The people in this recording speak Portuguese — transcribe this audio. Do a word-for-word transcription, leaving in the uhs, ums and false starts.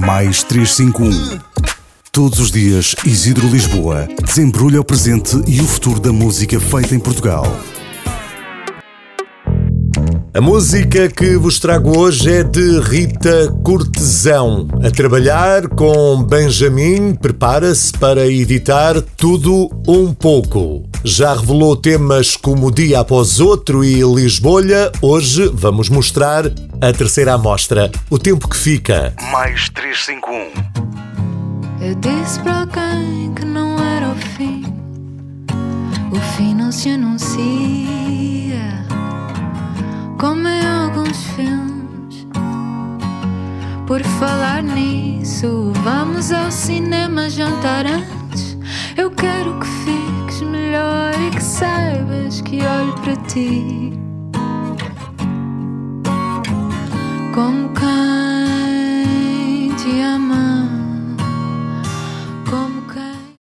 mais trezentos e cinquenta e um. Todos os dias, Isidro Lisboa desembrulha o presente e o futuro da música feita em Portugal. A música que vos trago hoje é de Rita Cortesão. A trabalhar com Benjamin, prepara-se para editar Tudo Um Pouco. Já revelou temas como Dia Após Outro e Lisbolha. Hoje vamos mostrar a terceira amostra, O Tempo que Fica. Mais trezentos e cinquenta e um. Eu disse para alguém que não era o fim. O fim não se anuncia, como em alguns filmes. Por falar nisso, vamos ao cinema jantar antes. Eu quero que fiques melhor e que saibas que olho para ti como quem te ama.